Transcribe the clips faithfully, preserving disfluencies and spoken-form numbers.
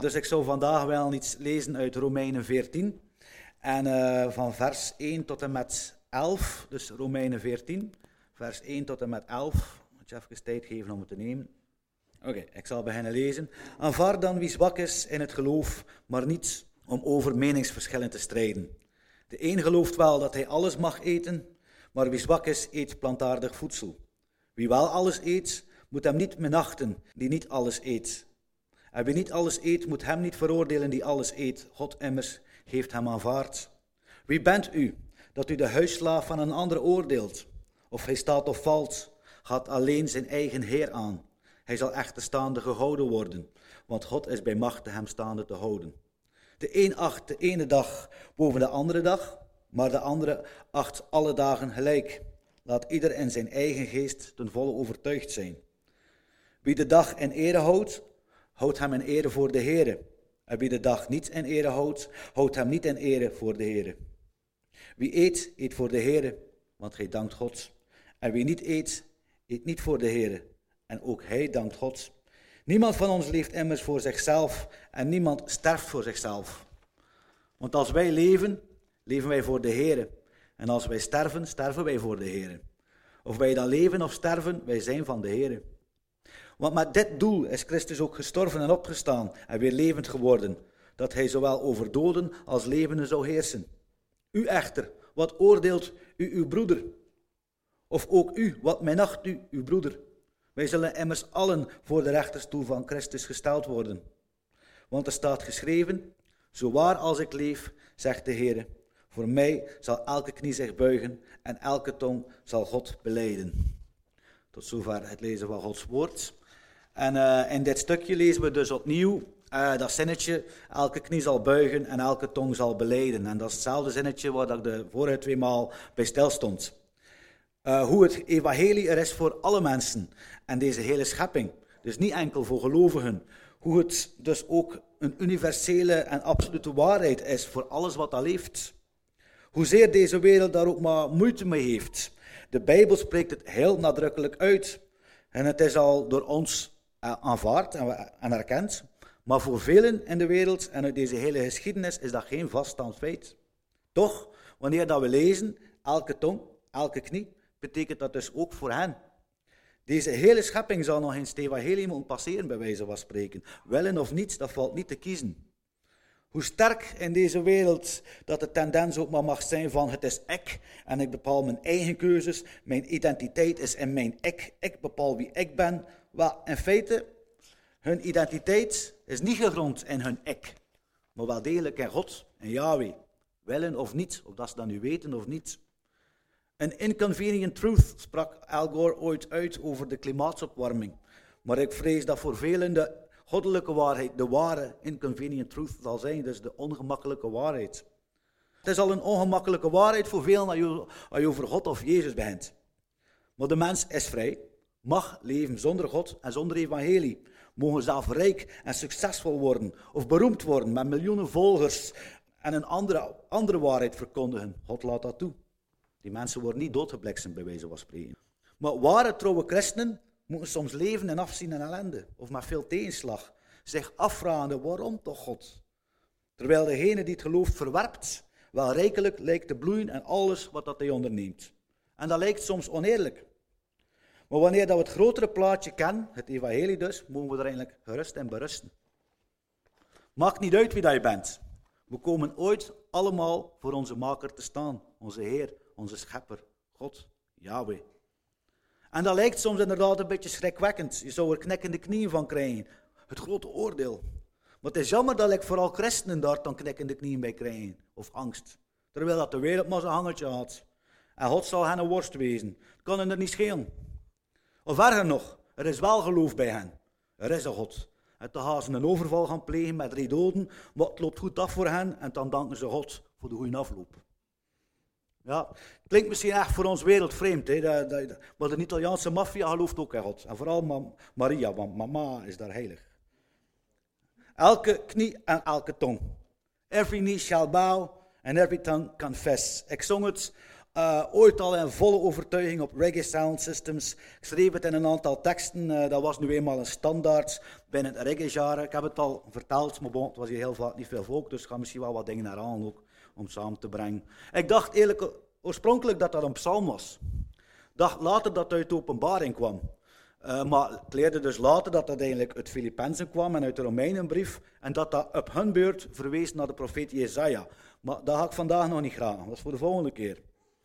Dus ik zou vandaag wel iets lezen uit Romeinen veertien. En uh, van vers één tot en met elf. Dus Romeinen veertien, vers één tot en met elf. Moet je even tijd geven om het te nemen. Oké, okay, ik zal beginnen lezen. Aanvaard dan wie zwak is in het geloof, maar niet om over meningsverschillen te strijden. De een gelooft wel dat hij alles mag eten, maar wie zwak is, eet plantaardig voedsel. Wie wel alles eet, moet hem niet minachten die niet alles eet. En wie niet alles eet, moet hem niet veroordelen die alles eet. God immers heeft hem aanvaard. Wie bent u, dat u de huisslaaf van een ander oordeelt? Of hij staat of valt, gaat alleen zijn eigen Heer aan. Hij zal echter staande gehouden worden, want God is bij machte hem staande te houden. De een acht de ene dag boven de andere dag, maar de andere acht alle dagen gelijk. Laat ieder in zijn eigen geest ten volle overtuigd zijn. Wie de dag in ere houdt, houdt hem in ere voor de Heere. En wie de dag niet in ere houdt, houdt hem niet in ere voor de Heere. Wie eet, eet voor de Heere, want hij dankt God. En wie niet eet, eet niet voor de Heere, en ook hij dankt God. Niemand van ons leeft immers voor zichzelf en niemand sterft voor zichzelf. Want als wij leven, leven wij voor de Heere. En als wij sterven, sterven wij voor de Heere. Of wij dan leven of sterven, wij zijn van de Heere. Want met dit doel is Christus ook gestorven en opgestaan en weer levend geworden, dat hij zowel over doden als levenden zou heersen. U echter, wat oordeelt u uw broeder? Of ook u, wat minacht u uw broeder? Wij zullen immers allen voor de rechterstoel van Christus gesteld worden. Want er staat geschreven, zo waar als ik leef, zegt de Heer, voor mij zal elke knie zich buigen en elke tong zal God belijden. Tot zover het lezen van Gods woord. En uh, in dit stukje lezen we dus opnieuw uh, dat zinnetje, elke knie zal buigen en elke tong zal belijden. En dat is hetzelfde zinnetje waar ik de vorige twee maal bij stil stond. Uh, hoe het evangelie er is voor alle mensen en deze hele schepping. Dus niet enkel voor gelovigen. Hoe het dus ook een universele en absolute waarheid is voor alles wat al leeft. Hoezeer deze wereld daar ook maar moeite mee heeft. De Bijbel spreekt het heel nadrukkelijk uit. En het is al door ons aanvaard en erkend. Maar voor velen in de wereld en uit deze hele geschiedenis is dat geen vaststaand feit. Toch, wanneer dat we lezen, elke tong, elke knie, betekent dat dus ook voor hen. Deze hele schepping zal nog eens het evangelie moeten passeren, bij wijze van spreken. Willen of niets, dat valt niet te kiezen. Hoe sterk in deze wereld dat de tendens ook maar mag zijn van het is ik en ik bepaal mijn eigen keuzes, mijn identiteit is in mijn ik, ik bepaal wie ik ben. Wel, in feite, hun identiteit is niet gegrond in hun ik, maar wel degelijk in God en Yahweh. Willen of niet, of dat ze dat nu weten of niet. Een inconvenient truth sprak Al Gore ooit uit over de klimaatopwarming. Maar ik vrees dat voor velen de goddelijke waarheid de ware inconvenient truth zal zijn, dus de ongemakkelijke waarheid. Het is al een ongemakkelijke waarheid voor velen als je, als je over God of Jezus begint. Maar de mens is vrij, mag leven zonder God en zonder evangelie. Mogen zelf rijk en succesvol worden of beroemd worden met miljoenen volgers en een andere, andere waarheid verkondigen. God laat dat toe. Die mensen worden niet doodgebliksemd bij wijze van spreken. Maar ware trouwe christenen moeten soms leven en afzien in ellende, of met veel tegenslag, zich afvragen, waarom toch God? Terwijl degene die het gelooft verwerpt, wel rijkelijk lijkt te bloeien en alles wat dat hij onderneemt. En dat lijkt soms oneerlijk. Maar wanneer dat we het grotere plaatje kennen, het evangelie dus, mogen we er eigenlijk gerust in berusten. Maakt niet uit wie dat je bent. We komen ooit allemaal voor onze maker te staan, onze Heer, onze schepper, God, Yahweh. En dat lijkt soms inderdaad een beetje schrikwekkend. Je zou er knikkende knieën van krijgen. Het grote oordeel. Maar het is jammer dat ik vooral christenen daar dan knikkende knieën bij krijgen. Of angst. Terwijl dat de wereld maar zijn hangertje had. En God zal hen een worst wezen. Het kan hen er niet schelen. Of erger nog, er is wel geloof bij hen. Er is een God. En dan gaan ze een overval gaan plegen met drie doden. Maar het loopt goed af voor hen. En dan danken ze God voor de goede afloop. Ja, het klinkt misschien echt voor ons wereld vreemd, hè? Dat, dat, maar de Italiaanse maffia gelooft ook in God. En vooral Ma- Maria, want mama is daar heilig. Elke knie en elke tong. Every knee shall bow and every tongue confess. Ik zong het Uh, ooit al in volle overtuiging op Reggae Sound Systems. Ik schreef het in een aantal teksten. Uh, dat was nu eenmaal een standaard binnen het reggae-genre. Ik heb het al verteld, maar bon, het was hier heel vaak niet veel volk. Dus ik ga misschien wel wat dingen naar aan ook, om samen te brengen. Ik dacht eerlijk, oorspronkelijk dat dat een psalm was. Ik dacht later dat het uit de openbaring kwam. Uh, maar ik leerde dus later dat dat eigenlijk uit Filippenzen kwam en uit de Romeinenbrief. En dat dat op hun beurt verwees naar de profeet Jesaja. Maar dat ga ik vandaag nog niet graag. Dat is voor de volgende keer.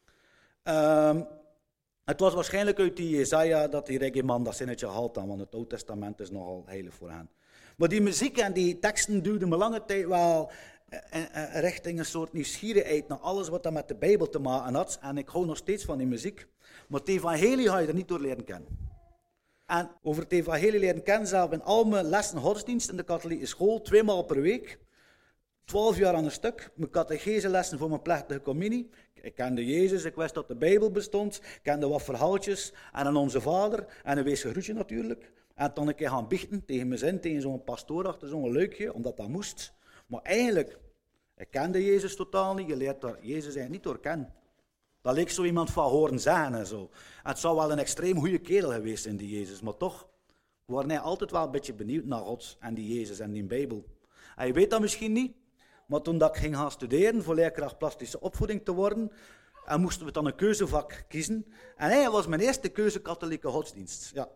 Um, het was waarschijnlijk uit die Jesaja dat die reggae-man dat zinnetje haalt dan, want het Oude Testament is nogal heilig voor hen. Maar die muziek en die teksten duwden me lange tijd wel richting een soort nieuwsgierigheid naar alles wat dat met de Bijbel te maken had. En ik hou nog steeds van die muziek. Maar het evangelie ga je er niet door leren kennen. En over het evangelie leren kennen zelf in al mijn lessen godsdienst in de katholieke school, tweemaal per week. Twaalf jaar aan een stuk. Mijn catecheselessen voor mijn plechtige communie. Ik kende Jezus, ik wist dat de Bijbel bestond. Ik kende wat verhaaltjes. En een Onze Vader. En een weesgegroetje natuurlijk. En dan een keer gaan biechten tegen mijn zin, tegen zo'n pastoor achter zo'n leukje, omdat dat moest. Maar eigenlijk, ik kende Jezus totaal niet. Je leert daar Jezus eigenlijk niet door kennen. Dat leek zo iemand van horen zeggen en zo. En het zou wel een extreem goede kerel geweest zijn, die Jezus. Maar toch, we waren hij altijd wel een beetje benieuwd naar God en die Jezus en die Bijbel. En je weet dat misschien niet. Maar toen dat ik ging gaan studeren voor leerkracht plastische opvoeding te worden, en moesten we dan een keuzevak kiezen. En hij was mijn eerste keuze katholieke godsdienst. Ja.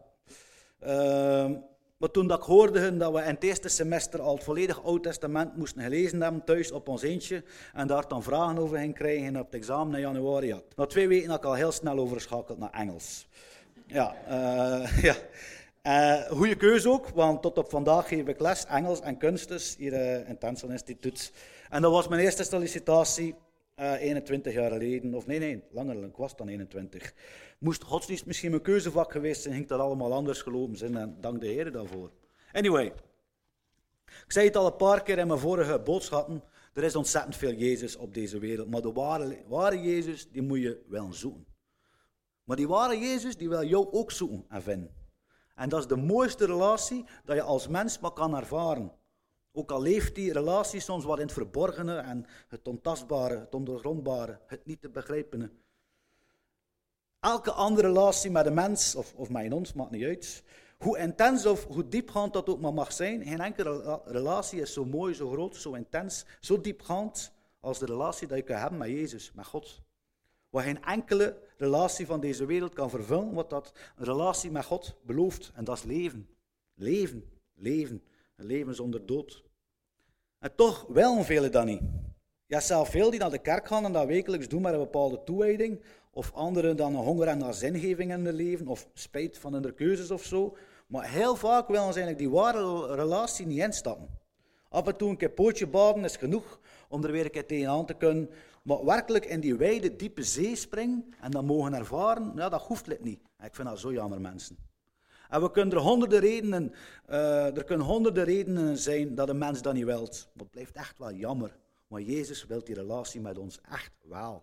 Uh, maar toen dat ik hoorde dat we in het eerste semester al het volledig Oud Testament moesten gelezen hebben thuis op ons eentje, en daar dan vragen over ging krijgen op het examen in januari. Had. Na twee weken had ik al heel snel overschakeld naar Engels. Ja, uh, ja. Uh, goede keuze ook, want tot op vandaag geef ik les Engels en kunst hier uh, in het Tensel Instituut. En dat was mijn eerste sollicitatie, uh, eenentwintig jaar geleden, of nee, nee, langer, ik was dan eenentwintig. Moest godsdienst misschien mijn keuzevak geweest zijn, ging dat allemaal anders gelopen zijn en dank de Heer daarvoor. Anyway, ik zei het al een paar keer in mijn vorige boodschappen, er is ontzettend veel Jezus op deze wereld, maar de ware, ware Jezus, die moet je wel zoeken. Maar die ware Jezus, die wil jou ook zoeken en vinden. En dat is de mooiste relatie dat je als mens maar kan ervaren. Ook al leeft die relatie soms wat in het verborgene en het ontastbare, het ondoorgrondbare, het niet te begrijpene. Elke andere relatie met een mens, of, of met ons, maakt niet uit. Hoe intens of hoe diepgaand dat ook maar mag zijn, geen enkele relatie is zo mooi, zo groot, zo intens, zo diepgaand als de relatie die je kan hebben met Jezus, met God. Wat geen enkele relatie van deze wereld kan vervullen, wat dat een relatie met God belooft. En dat is leven. Leven, leven. Een leven zonder dood. En toch willen velen dat niet. Ja, zelf veel die naar de kerk gaan en dat wekelijks doen met een bepaalde toewijding. Of anderen dan een honger en naar zingeving in hun leven. Of spijt van hun keuzes of zo. Maar heel vaak willen ze eigenlijk die ware relatie niet instappen. Af en toe een keer pootje baden is genoeg om er weer een keer tegenaan te kunnen. Maar werkelijk in die wijde, diepe zee springen en dat mogen ervaren, ja, dat hoeft het niet. Ik vind dat zo jammer, mensen. En we kunnen er honderden redenen, uh, er kunnen honderden redenen zijn dat een mens dat niet wilt. Maar het blijft echt wel jammer. Maar Jezus wil die relatie met ons echt wel.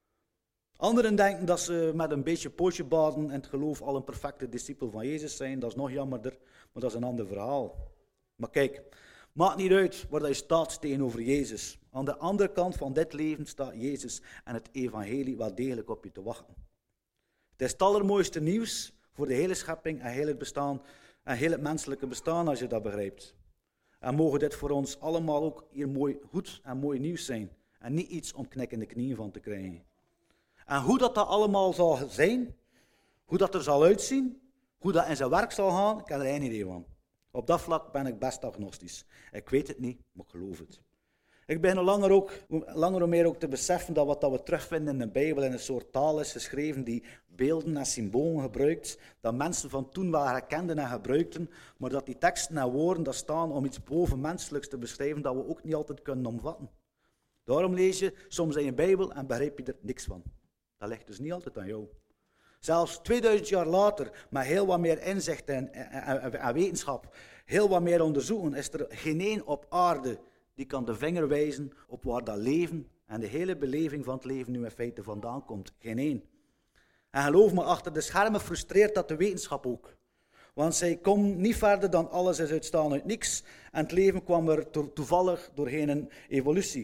Anderen denken dat ze met een beetje pootje baden in het geloof al een perfecte discipel van Jezus zijn. Dat is nog jammerder, maar dat is een ander verhaal. Maar kijk, maakt niet uit waar je staat tegenover Jezus. Aan de andere kant van dit leven staat Jezus en het evangelie wel degelijk op je te wachten. Het is het allermooiste nieuws voor de hele schepping en heel het bestaan en heel het menselijke bestaan, als je dat begrijpt. En mogen dit voor ons allemaal ook hier mooi, goed en mooi nieuws zijn. En niet iets om knikkende knieën van te krijgen. En hoe dat, dat allemaal zal zijn, hoe dat er zal uitzien, hoe dat in zijn werk zal gaan, ik heb er geen idee van. Op dat vlak ben ik best agnostisch. Ik weet het niet, maar ik geloof het. Ik begin langer, ook, langer of meer ook te beseffen dat wat dat we terugvinden in de Bijbel in een soort taal is geschreven die beelden en symbolen gebruikt, dat mensen van toen wel herkenden en gebruikten, maar dat die teksten en woorden daar staan om iets bovenmenselijks te beschrijven dat we ook niet altijd kunnen omvatten. Daarom lees je soms in je Bijbel en begrijp je er niks van. Dat ligt dus niet altijd aan jou. Zelfs tweeduizend jaar later, met heel wat meer inzicht en, en, en, en wetenschap, heel wat meer onderzoeken, is er geen één op aarde die kan de vinger wijzen op waar dat leven en de hele beleving van het leven nu in feite vandaan komt. Geen één. En geloof me, achter de schermen frustreert dat de wetenschap ook. Want zij komt niet verder dan alles is uitstaan uit niks. En het leven kwam er to- toevallig doorheen een evolutie.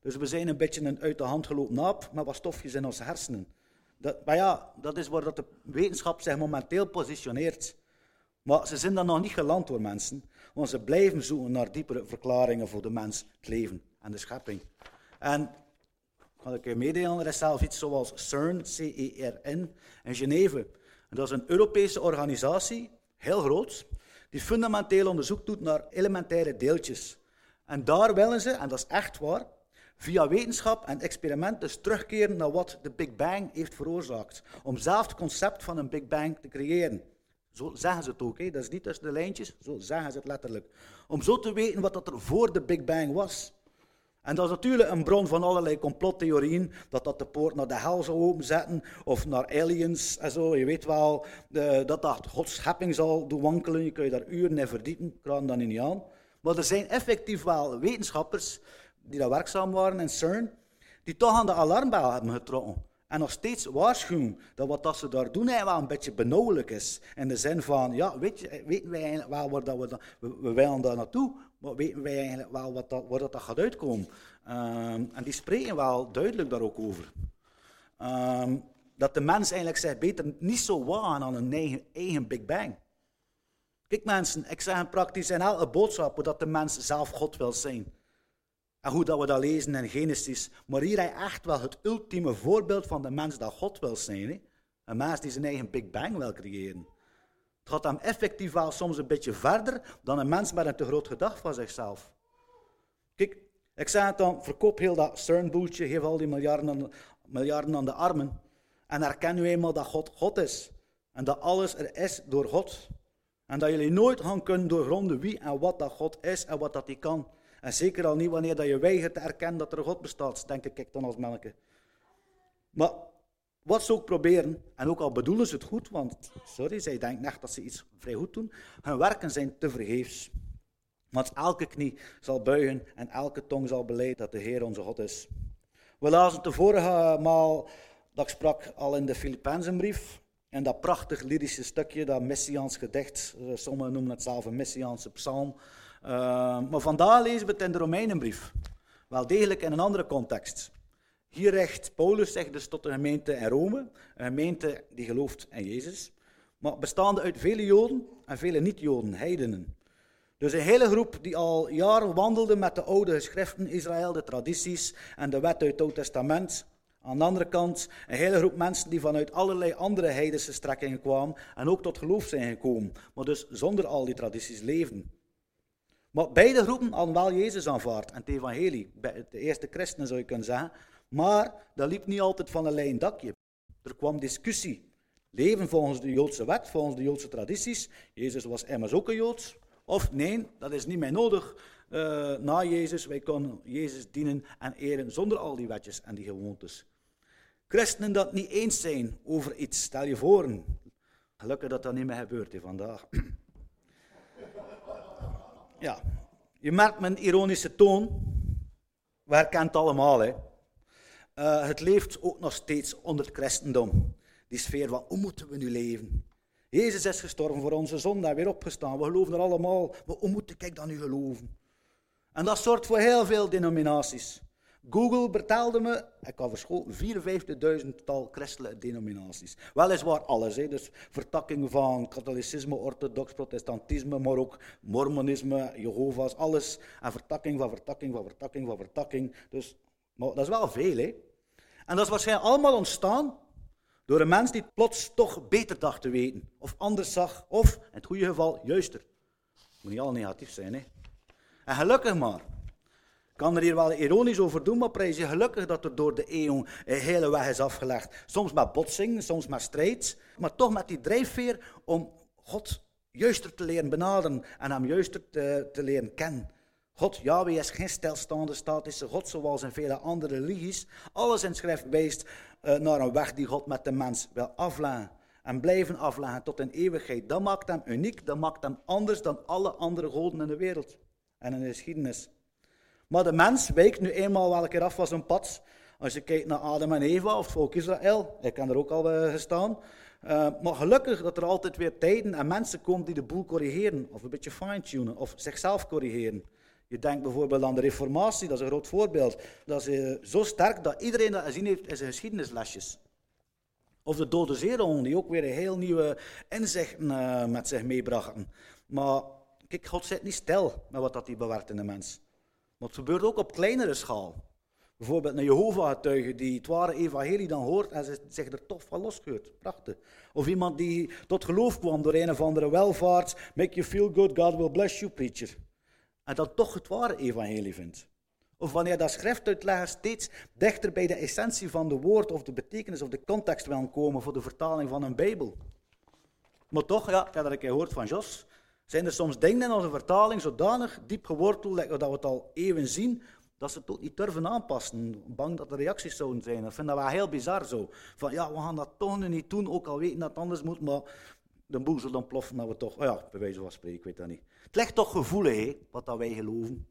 Dus we zijn een beetje een uit de hand gelopen aap met wat stofjes in onze hersenen. Dat, maar ja, dat is waar dat de wetenschap zich momenteel positioneert. Maar ze zijn dan nog niet geland door mensen, want ze blijven zoeken naar diepere verklaringen voor de mens, het leven en de schepping. En, kan ik je meedelen, er is zelf iets zoals CERN, C E R N, in Geneve. En dat is een Europese organisatie, heel groot, die fundamenteel onderzoek doet naar elementaire deeltjes. En daar willen ze, en dat is echt waar, via wetenschap en experiment dus terugkeren naar wat de Big Bang heeft veroorzaakt. Om zelf het concept van een Big Bang te creëren. Zo zeggen ze het ook, hè? Dat is niet tussen de lijntjes, zo zeggen ze het letterlijk. Om zo te weten wat dat er voor de Big Bang was. En dat is natuurlijk een bron van allerlei complottheorieën, dat dat de poort naar de hel zou openzetten, of naar aliens en zo. Je weet wel, de, dat dat Gods schepping zal doen wankelen, je kunt je daar uren in verdiepen, ik raad dat niet aan. Maar er zijn effectief wel wetenschappers die daar werkzaam waren in CERN, die toch aan de alarmbel hebben getrokken. En nog steeds waarschuwen dat wat dat ze daar doen eigenlijk wel een beetje benauwelijk is. In de zin van, ja, weet je, weten wij eigenlijk wel waar dat we, dat, we, we willen daar naartoe, maar weten wij eigenlijk wel wat dat, waar dat, dat gaat uitkomen. Um, en die spreken wel duidelijk daar ook over. Um, dat de mens eigenlijk zich beter niet zo wagen aan een eigen, eigen Big Bang. Kijk mensen, ik zeg praktisch in elke boodschap dat de mens zelf God wil zijn. En hoe dat we dat lezen in Genesis. Maar hier is echt wel het ultieme voorbeeld van de mens dat God wil zijn. Hè? Een mens die zijn eigen Big Bang wil creëren. Het gaat hem effectief wel soms een beetje verder dan een mens met een te groot gedacht van zichzelf. Kijk, ik zeg het dan, verkoop heel dat CERN-boeltje, geef al die miljarden aan, de, miljarden aan de armen. En herken nu eenmaal dat God God is. En dat alles er is door God. En dat jullie nooit gaan kunnen doorgronden wie en wat dat God is en wat dat hij kan. En zeker al niet wanneer dat je weigert te erkennen dat er een God bestaat, denk ik dan als melke. Maar wat ze ook proberen, en ook al bedoelen ze het goed, want, sorry, zij denken echt dat ze iets vrij goed doen, hun werken zijn te vergeefs. Want elke knie zal buigen en elke tong zal belijden dat de Heer onze God is. We lazen de vorige maal dat ik sprak al in de Filippenzenbrief, en dat prachtig lyrische stukje, dat Messiaans gedicht, sommigen noemen het zelf een Messiaanse psalm. Uh, maar vandaag lezen we het in de Romeinenbrief. Wel degelijk in een andere context. Hier richt Paulus zich dus tot de gemeente in Rome, een gemeente die gelooft in Jezus, maar bestaande uit vele Joden en vele niet-Joden, heidenen. Dus een hele groep die al jaren wandelde met de oude geschriften Israël, de tradities en de wet uit het Oude Testament. Aan de andere kant een hele groep mensen die vanuit allerlei andere heidense strekkingen kwamen en ook tot geloof zijn gekomen, maar dus zonder al die tradities leven. Maar beide groepen hadden wel Jezus aanvaard en het evangelie, de eerste christenen zou je kunnen zeggen, maar dat liep niet altijd van een lijn dakje. Er kwam discussie. Leven volgens de Joodse wet, volgens de Joodse tradities. Jezus was immers ook een Joods. Of nee, dat is niet meer nodig. Uh, na Jezus, wij kunnen Jezus dienen en eren zonder al die wetjes en die gewoontes. Christenen dat niet eens zijn over iets, stel je voor. Gelukkig dat dat niet meer gebeurt hè, vandaag. Ja, je merkt mijn ironische toon. We herkennen het allemaal. Hè. Uh, het leeft ook nog steeds onder het christendom. Die sfeer van, hoe moeten we nu leven? Jezus is gestorven voor onze zonde en weer opgestaan. We geloven er allemaal. Maar hoe moet ik dan nu geloven? En dat zorgt voor heel veel denominaties. Google vertelde me, ik had verschoten, vierenvijftigduizend-tal christelijke denominaties. Weliswaar alles, hè, dus vertakkingen van katholicisme, orthodox, protestantisme, maar ook mormonisme, Jehovah's, alles. En vertakking van vertakking van vertakking van vertakking. Dus, maar dat is wel veel, hè. En dat is waarschijnlijk allemaal ontstaan door een mens die plots toch beter dacht te weten. Of anders zag, of, in het goede geval, juister. Het moet niet al negatief zijn, hè. En gelukkig maar. Ik kan er hier wel ironisch over doen, maar prijs je gelukkig dat er door de eeuw een hele weg is afgelegd. Soms met botsing, soms met strijd, maar toch met die drijfveer om God juister te leren benaderen en hem juister te, te leren kennen. God, Yahweh, is geen stilstaande statische God zoals in vele andere religies. Alles in schrift wijst uh, naar een weg die God met de mens wil afleggen. En blijven afleggen tot in eeuwigheid. Dat maakt hem uniek, dat maakt hem anders dan alle andere goden in de wereld en in de geschiedenis. Maar de mens wijkt nu eenmaal wel een keer af van zijn pad. Als je kijkt naar Adam en Eva of het volk Israël, ik heb er ook al uh, gestaan. Uh, maar gelukkig dat er altijd weer tijden en mensen komen die de boel corrigeren, of een beetje fine-tunen, of zichzelf corrigeren. Je denkt bijvoorbeeld aan de Reformatie, dat is een groot voorbeeld. Dat is uh, zo sterk dat iedereen dat gezien heeft in zijn geschiedenislesjes. Of de dode zeehonden, die ook weer een heel nieuwe inzichten uh, met zich meebrachten. Maar kijk, God zit niet stil met wat dat hij bewerkt in de mens. Maar het gebeurt ook op kleinere schaal. Bijvoorbeeld een Jehovah-getuige die het ware evangelie dan hoort en zich er toch van losgeurt. Prachtig. Of iemand die tot geloof kwam door een of andere welvaart, make you feel good, God will bless you, preacher. En dan toch het ware evangelie vindt. Of wanneer dat schriftuitlegger steeds dichter bij de essentie van de woord of de betekenis of de context wil komen voor de vertaling van een Bijbel. Maar toch, ja, ik heb dat een keer gehoord van Jos, zijn er soms dingen in onze vertaling zodanig diep geworteld dat we het al eeuwen zien, dat ze het ook niet durven aanpassen. Bang dat er reacties zouden zijn. Ik vind dat wel heel bizar zo. Van ja, we gaan dat toch nu niet doen, ook al weten dat het anders moet, maar de boel zal dan ploffen dat we toch, oh ja, bij wijze van spreken, ik weet dat niet. Het ligt toch gevoelig, hè, wat dat wij geloven.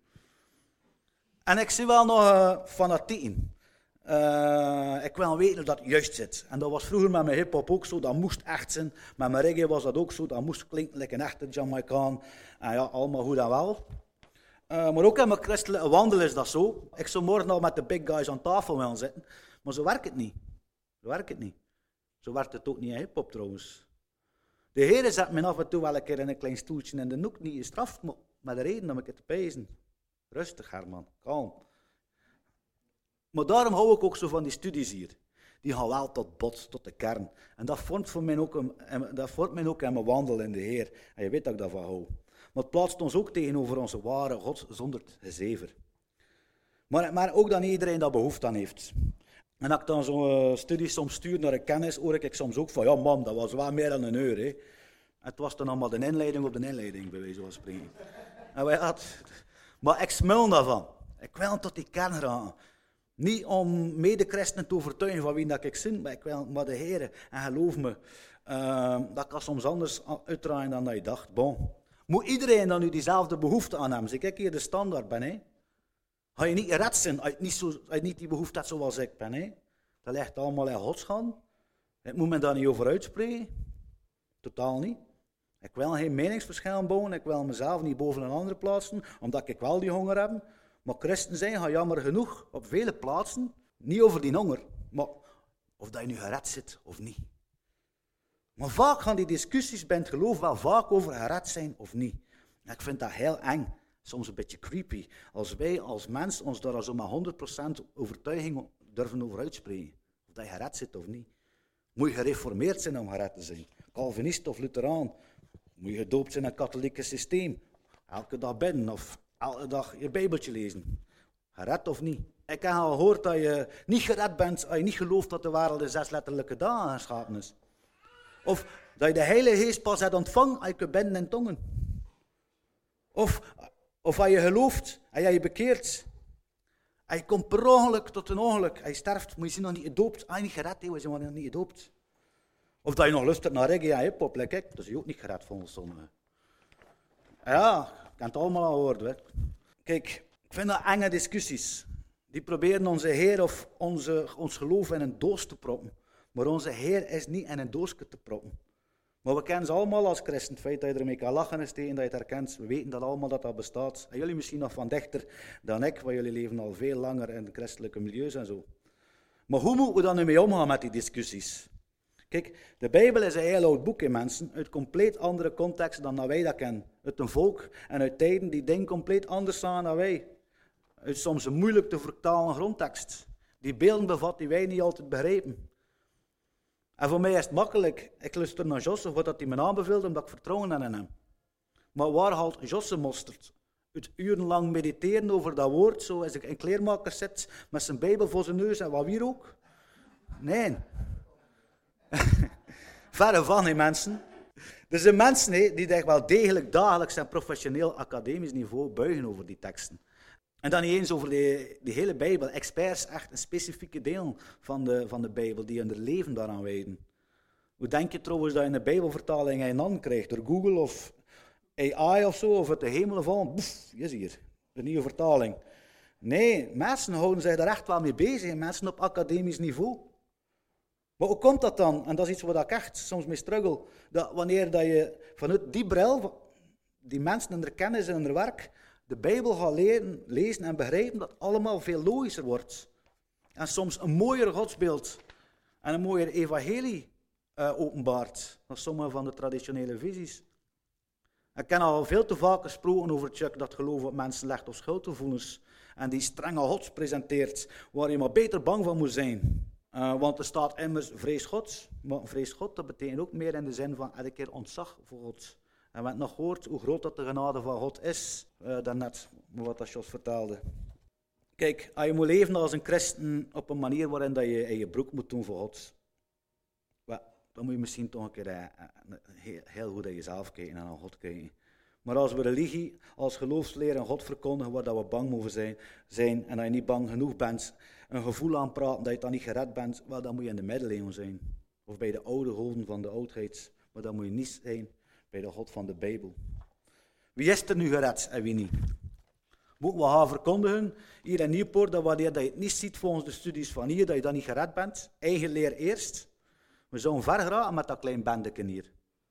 En ik zie wel nog uh, fanatieken. Uh, ik wil weten hoe dat juist zit. En dat was vroeger met mijn hip-hop ook zo, dat moest echt zijn. Met mijn reggae was dat ook zo, dat moest klinken like een echte Jamaicaan. En ja, allemaal goed en wel. Uh, maar ook in mijn christelijke wandel is dat zo. Ik zou morgen al met de big guys aan tafel willen zitten, maar zo werkt het niet. Zo werkt het niet. Zo werkt het ook niet in hip-hop trouwens. De Heer zet me af en toe wel een keer in een klein stoeltje in de noek, niet gestraft, maar met de reden om ik het te pezen. Rustig, Herman, kalm. Maar daarom hou ik ook zo van die studies hier. Die gaan wel tot bot, tot de kern. En dat vormt, voor mij ook een, dat vormt mij ook in mijn wandel in de Heer. En je weet dat ik daarvan hou. Maar het plaatst ons ook tegenover onze ware God zonder gezever. Maar, maar ook dat niet iedereen dat behoefte aan heeft. En als ik dan zo'n uh, studie soms stuur naar een kennis, hoor ik soms ook van, ja man, dat was wel meer dan een uur. Hè. Het was dan allemaal de inleiding op de inleiding, bij wijze van spreken. En wij had, maar ik smul daarvan. Ik wil tot die kern gaan. Niet om mede-christenen te overtuigen van wie dat ik zin, maar ik wil maar de Heer. En geloof me, uh, dat kan soms anders uitdraaien dan dat je dacht. Bon. Moet iedereen dan nu diezelfde behoefte aan hebben? Zeg ik hier de standaard ben, hè? Ga je niet gered zijn als je niet, zo, als je niet die behoefte hebt zoals ik ben, hè? Dat ligt allemaal in Gods hand. Ik moet me daar niet over uitspreken. Totaal niet. Ik wil geen meningsverschil bouwen, ik wil mezelf niet boven een andere plaatsen, omdat ik wel die honger heb. Maar christen zijn gaan jammer genoeg op vele plaatsen, niet over die honger, maar of dat je nu gered zit of niet. Maar vaak gaan die discussies bij het geloof wel vaak over gered zijn of niet. En ik vind dat heel eng, soms een beetje creepy, als wij als mens ons daar zo met honderd procent overtuiging durven over uitspreken. Of dat je gered zit of niet. Moet je gereformeerd zijn om gered te zijn? Calvinist of Lutheraan? Moet je gedoopt zijn in het katholieke systeem? Elke dag bidden of elke dag je Bijbeltje lezen? Gered of niet? Ik heb al gehoord dat je niet gered bent als je niet gelooft dat de wereld in zes letterlijke dagen geschapen is. Of dat je de Heilige Geest pas hebt ontvangen als je kunt bidden in tongen. Of, of als je gelooft en je je bekeert. En je komt per ongeluk tot een ongeluk en je sterft, moet je nog niet gedoopt. Als je niet gered hebt, je nog niet gedoopt. Of dat je nog luistert naar reggae en hip-hop, like ik, dat is je ook niet gered volgens sommigen. Ja, ik kan het allemaal al horen. Kijk, ik vind dat enge discussies. Die proberen onze Heer of onze, ons geloof in een doos te proppen. Maar onze Heer is niet in een doosje te proppen. Maar we kennen ze allemaal als christen. Het feit dat je ermee kan lachen is tegen dat je het herkent. We weten dat allemaal dat dat bestaat. En jullie misschien nog van dichter dan ik, want jullie leven al veel langer in de christelijke milieus en zo. Maar hoe moeten we dan nu mee omgaan met die discussies? Kijk, de Bijbel is een heel oud boek in mensen, uit compleet andere context dan dat wij dat kennen. Uit een volk en uit tijden die dingen compleet anders zijn dan wij. Uit soms een moeilijk te vertalen grondtekst. Die beelden bevat die wij niet altijd begrijpen. En voor mij is het makkelijk. Ik luister naar Josse, wat hij me aanbeveelt, omdat ik vertrouwen heb in hem. Maar waar haalt Josse mosterd? Het urenlang mediteren over dat woord, zo als ik in kleermaker zit, met zijn Bijbel voor zijn neus en wat hier ook? Nee. Verre van, die mensen. Er zijn mensen he, die zich wel degelijk dagelijks en professioneel academisch niveau buigen over die teksten. En dan niet eens over de, de hele Bijbel. Experts echt een specifieke deel van de, van de Bijbel die hun leven daaraan wijden. Hoe denk je trouwens dat je een Bijbelvertaling in handen krijgt? Door Google of A I of zo? Of uit de hemel vallen? Boef, je is hier. Een nieuwe vertaling. Nee, mensen houden zich daar echt wel mee bezig. Mensen op academisch niveau. Maar hoe komt dat dan? En dat is iets waar ik echt soms mee struggle. Dat wanneer dat je vanuit die bril, die mensen en hun kennis en hun werk, de Bijbel gaat leren, lezen en begrijpen, dat het allemaal veel logischer wordt. En soms een mooier godsbeeld en een mooier evangelie uh, openbaart dan sommige van de traditionele visies. Ik ken al veel te vaak gesproken over Chuck dat geloof op mensen legt of schuldgevoelens en die strenge gods presenteert, waar je maar beter bang van moet zijn. Uh, want er staat immers vrees God, maar vrees God, dat betekent ook meer in de zin van elke keer ontzag voor God. En we hebben nog gehoord hoe groot dat de genade van God is, uh, daarnet, wat dat Jos vertelde. Kijk, als je moet leven als een christen op een manier waarin dat je in je broek moet doen voor God, well, dan moet je misschien toch een keer uh, heel, heel goed naar jezelf kijken en naar God kijken. Maar als we religie, als geloofsleer en God verkondigen waar dat we bang mogen zijn, zijn en dat je niet bang genoeg bent, een gevoel aanpraten dat je dan niet gered bent, well, dan moet je in de middeleeuwen zijn. Of bij de oude goden van de oudheid, maar dan moet je niet zijn bij de God van de Bijbel. Wie is er nu gered en wie niet? Moeten we gaan verkondigen, hier in Nieuwpoort, dat wanneer dat je het niet ziet volgens de studies van hier, dat je dan niet gered bent? Eigen leer eerst. We zouden ver geraken met dat klein bandeken hier.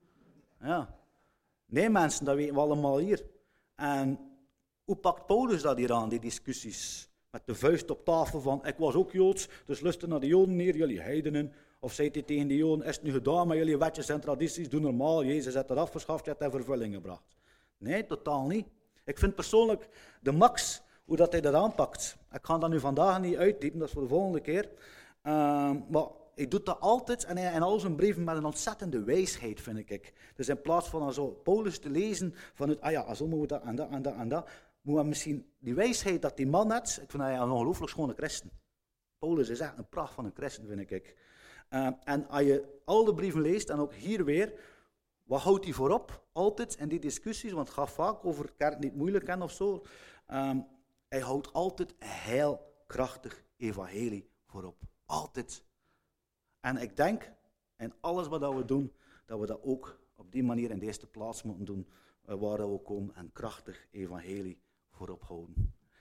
Ja. Nee mensen, dat weten we allemaal hier. En hoe pakt Paulus dat hier aan, die discussies? Met de vuist op tafel van, ik was ook Joods, dus luister naar de Joden hier, jullie heidenen. Of zei hij tegen de Joden, is het nu gedaan met jullie wetjes en tradities, doe normaal, Jezus heeft het afgeschaft, je hebt het in vervulling gebracht. Nee, totaal niet. Ik vind persoonlijk de max hoe dat hij dat aanpakt. Ik ga dat nu vandaag niet uitdiepen, dat is voor de volgende keer. Uh, maar hij doet dat altijd en in al zijn brieven met een ontzettende wijsheid, vind ik. Dus in plaats van zo Paulus te lezen vanuit, ah ja, zo moeten we dat en dat en dat en dat, moet we misschien die wijsheid dat die man had, ik vind hij een ongelooflijk schone christen. Paulus is echt een pracht van een christen, vind ik. Uh, en als je al de brieven leest, en ook hier weer, wat houdt hij voorop? Altijd in die discussies, want het gaat vaak over kerk niet moeilijk en of zo. Um, hij houdt altijd een heel krachtig evangelie voorop. Altijd. En ik denk, in alles wat we doen, dat we dat ook op die manier in de eerste plaats moeten doen, uh, waar we komen, een krachtig evangelie voorop houden.